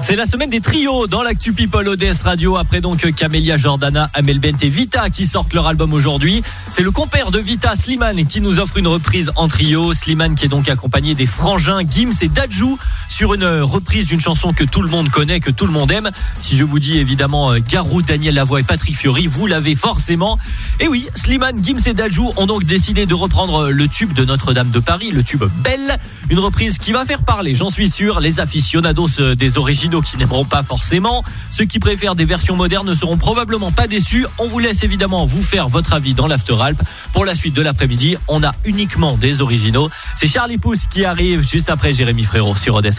C'est la semaine des trios dans l'actu People ODS Radio. Après donc Camélia, Jordana, Amel Bent et Vita qui sortent leur album aujourd'hui. C'est le compère de Vita, Slimane, qui nous offre une reprise en trio. Slimane qui est donc accompagné des frangins Gims et Dadju sur une reprise d'une chanson que tout le monde connaît, que tout le monde aime. Si je vous dis évidemment Garou, Daniel Lavoie et Patrick Fiori, vous l'avez forcément. Et oui, Slimane, Gims et Dadju ont donc décidé de reprendre le tube de Notre-Dame de Paris, le tube Belle. Une reprise qui va faire parler, j'en suis sûr, les aficionados des originaux qui n'aimeront pas forcément. Ceux qui préfèrent des versions modernes ne seront probablement pas déçus. On vous laisse évidemment vous faire votre avis dans l'After Alp. Pour la suite de l'après-midi, on a uniquement des originaux. C'est Charlie Pouce qui arrive juste après Jérémy Frérot sur ODS.